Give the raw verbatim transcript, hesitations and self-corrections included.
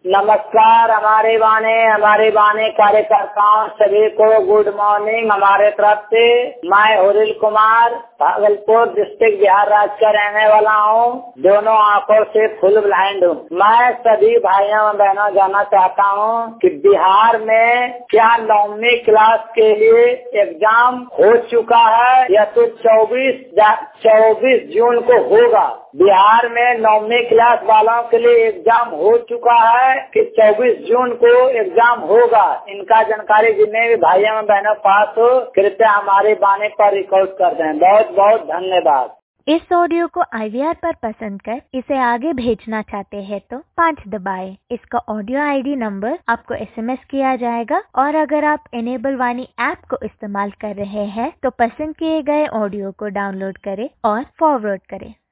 नमस्कार हमारे बाने हमारे बाने कार्यकर्ताओं सभी को गुड मॉर्निंग। हमारे तरफ से मैं हुरिल कुमार भागलपुर डिस्ट्रिक्ट बिहार राज्य का रहने वाला हूँ। दोनों आंखों से फुल ब्लाइंड हूँ। मैं सभी भाइयों और बहनों जानना चाहता हूँ कि बिहार में क्या नौवीं क्लास के लिए एग्जाम हो चुका है या तो चौबीस चौबीस जून को होगा। बिहार में नौवीं क्लास वालों के लिए एग्जाम हो चुका है कि चौबीस जून को एग्जाम होगा। इनका जानकारी जितने भी भाइयों और बहनों पास हो कृपया हमारे बाने पर रिकॉर्ड कर दें। बहुत बहुत धन्यवाद। इस ऑडियो को आई वी आर पर पसंद कर इसे आगे भेजना चाहते हैं तो पाँच दबाएं। इसका ऑडियो आई डी नंबर आपको एस एम एस किया जाएगा और अगर आप इनेबल वाणी ऐप को इस्तेमाल कर रहे हैं तो पसंद किए गए ऑडियो को डाउनलोड करें और फॉरवर्ड करें।